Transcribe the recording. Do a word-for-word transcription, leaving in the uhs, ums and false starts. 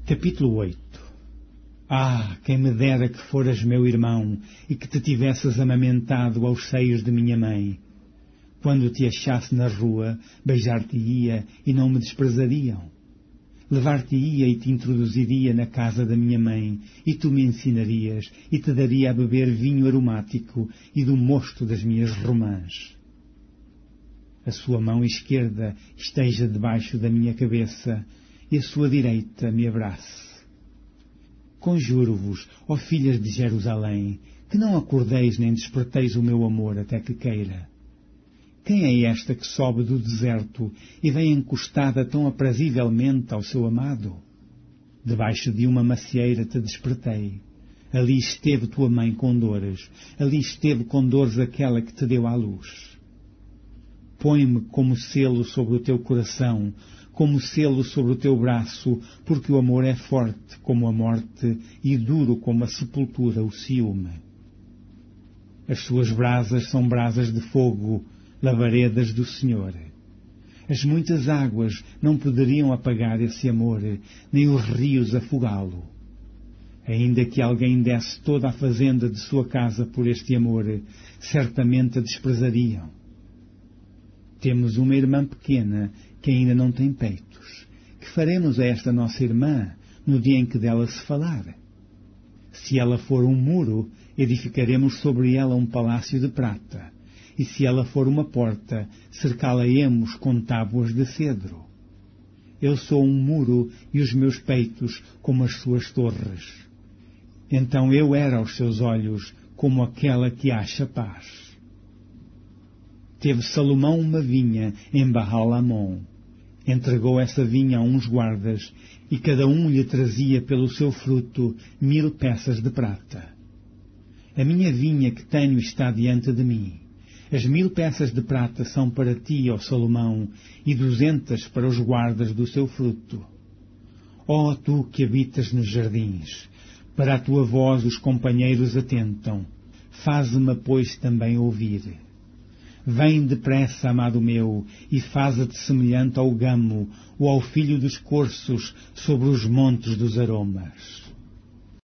Capítulo oito. Ah, quem me dera que foras meu irmão e que te tivesses amamentado aos seios de minha mãe. Quando te achasse na rua, beijar-te-ia e não me desprezariam. Levar-te-ia e te introduziria na casa da minha mãe, e tu me ensinarias e te daria a beber vinho aromático e do mosto das minhas romãs. A sua mão esquerda esteja debaixo da minha cabeça, e a sua direita me abrace. Conjuro-vos, ó filhas de Jerusalém, que não acordeis nem desperteis o meu amor até que queira. Quem é esta que sobe do deserto e vem encostada tão aprazivelmente ao seu amado? Debaixo de uma macieira te despertei. Ali esteve tua mãe com dores, ali esteve com dores aquela que te deu à luz. Põe-me como selo sobre o teu coração, como selo sobre o teu braço, porque o amor é forte como a morte e duro como a sepultura o ciúme. As suas brasas são brasas de fogo, labaredas do Senhor. As muitas águas não poderiam apagar esse amor, nem os rios afogá-lo. Ainda que alguém desse toda a fazenda de sua casa por este amor, certamente a desprezariam. Temos uma irmã pequena que ainda não tem peitos. Que faremos a esta nossa irmã no dia em que dela se falar? Se ela for um muro, edificaremos sobre ela um palácio de prata. E se ela for uma porta, cercá-la-emos com tábuas de cedro. Eu sou um muro e os meus peitos como as suas torres. Então eu era aos seus olhos como aquela que acha paz. Teve Salomão uma vinha em Baal-Hamon. Entregou essa vinha a uns guardas, e cada um lhe trazia pelo seu fruto mil peças de prata. A minha vinha que tenho está diante de mim. As mil peças de prata são para ti, ó Salomão, e duzentas para os guardas do seu fruto. Ó tu que habitas nos jardins, para a tua voz os companheiros atentam. Faze-me, pois, também ouvir. Vem depressa, amado meu, e faze-te semelhante ao gamo ou ao filho dos corços sobre os montes dos aromas.